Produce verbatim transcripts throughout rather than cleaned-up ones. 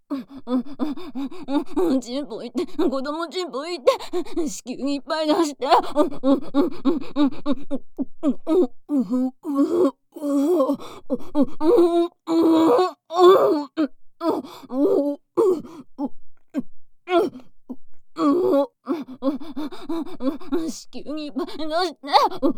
うん、チンポいて、子供チンポいて、子宮いっぱい出して、うんうんうんうんうんうんうんうんうんうんうんうん子宮にいっぱい出して、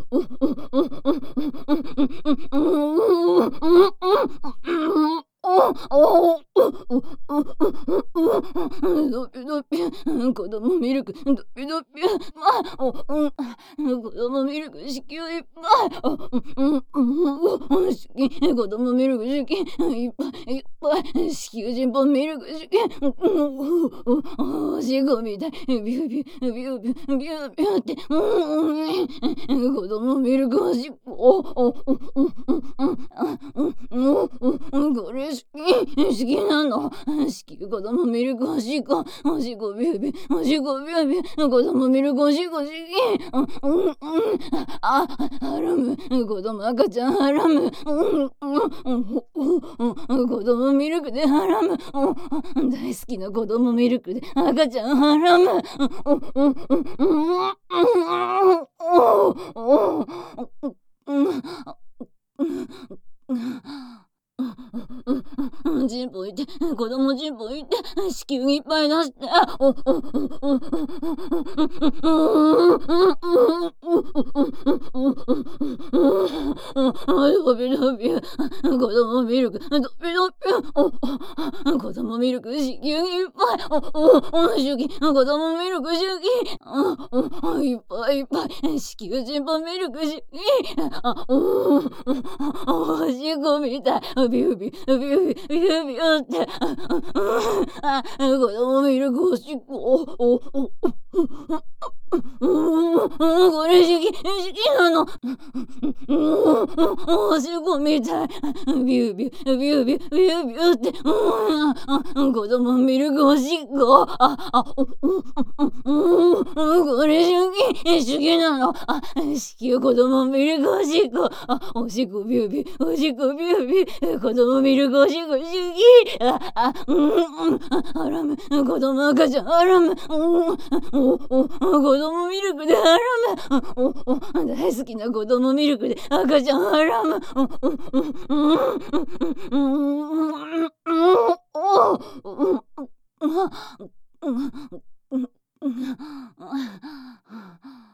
ドピドピ、子供ミルク、ドピドピ、ま、お、うん、子供ミルク、子宮いっぱい、あ、うん、うん、うん、子宮、子供ミルク、子宮、いっぱいいっぱい、子宮人ンミルク、子宮、うん、おしっこみたい、ビュービュー、ビュービュー、ビュービューって、うん、子供ミルク、おしっこ、お、お、うん、うん、うん、うん、うん、うん、これ好き、好きなの。子宮、子供ミルク、おしっこ、おしっこ、ビュービュー、おしっこ、ビュービュー、子供ミルク、おしっこ、好き、うん、うん、うん、あ、ハラム、子供赤ちゃんハラム、うん、うん、うん、うん、子供ミルクでハラム、うん、大好きな子供ミルクで赤ちゃんハラム、うん、うん、うん、うん、うん、うん、うん、うん、うん、チンポいて、子供チンポいて、子宮いっぱい出して、あ、お、お、お、お、お、ドビドビ、子供ミルク、ドビドビ、お、子供ミルク、子宮いっぱい、お、お、お、子宮、子供ミルク、子宮、お、いっぱいいっぱい、子宮チンポミルク、子宮、あ、お、おしっこみたい、ビュービュー、ビュービュー、ビュービューって、あ、子供ミルク、おしっこ、お、お、お、これ好き、好きなの。おしっこみたい。ビュービュー、ビュービュー、ビュービューって。子供ミルクおしっこ。あ、あ、これ好き、好きなの。あ、子宮子供ミルクおしっこ。あ、おしっこビュービュー、おしっこビュービュー。子供ミルクおしっこ好き。あ、あ、うん、うん、ハラム、子供赤ちゃんハラム。うん、お、お、子供ミルクでハラム。お、お、大好きな子供ミルクで赤ちゃんハラム。うん、うん、うん、うん、うん、うん、うん、うん、うん、